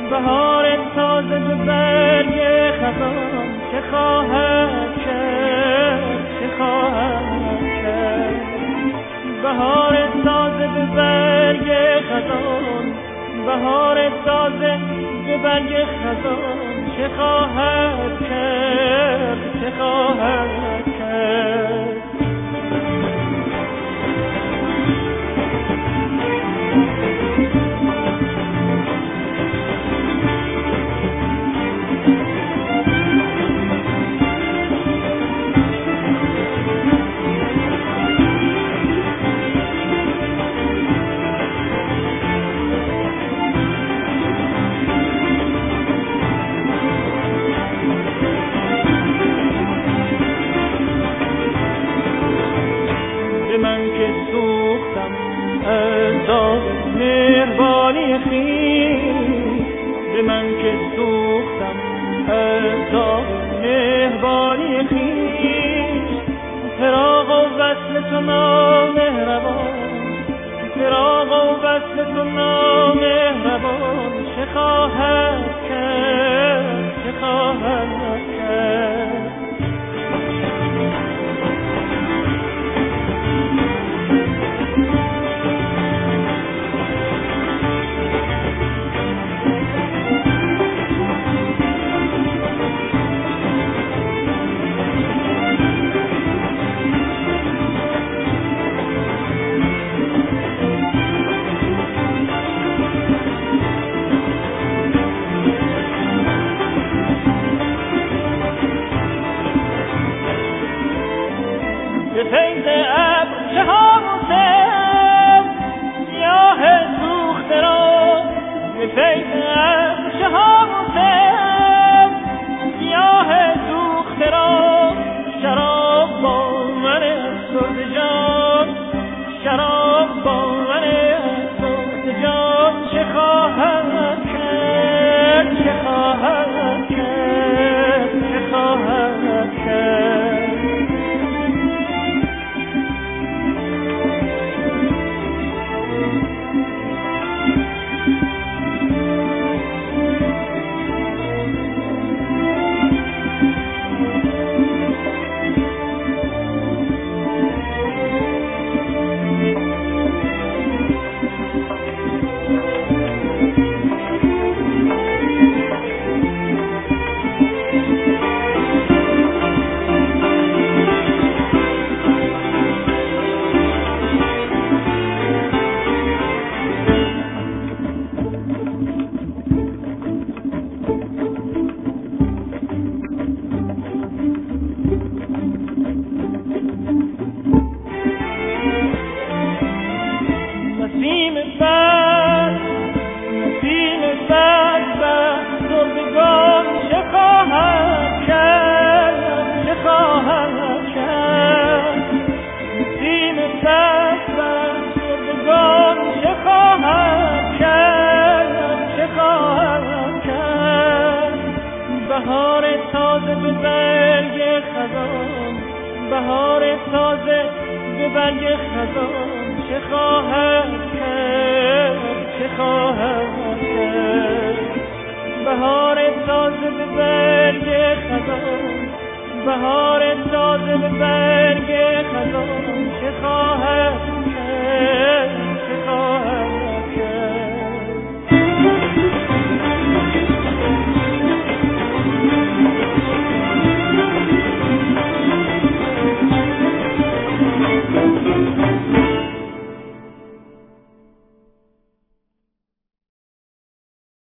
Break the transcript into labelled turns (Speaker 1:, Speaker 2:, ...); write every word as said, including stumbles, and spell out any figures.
Speaker 1: بهار تازه به برگ خزان چه خواهد کرد چه خواهد کرد بهار تازه به برگ خزان بهار تازه به برگ خزان چه خواهد کرد چه خواهد کرد مهربانی خویش به من که سوختم از داغ مهربانی خویش فراق و وصل تو نامهربان فراق و وصل تو نامهربان چه خواهد کرد چه خواهد کرد به فیض ابر شهامتم سیاه سوخته را به فیض ابر شهامتم سیاه سوخته را شراب با من افسرده جان شراب با من افسرده جان چه خواهد کرد چه خواهد کرد چه خواهد کرد بهار تازه به برگ خزان بهار تازه به برگ خزان چه خواهد کرد چه خواهد کرد بهار تازه به برگ خزان بهار تازه به برگ خزان چه خواهد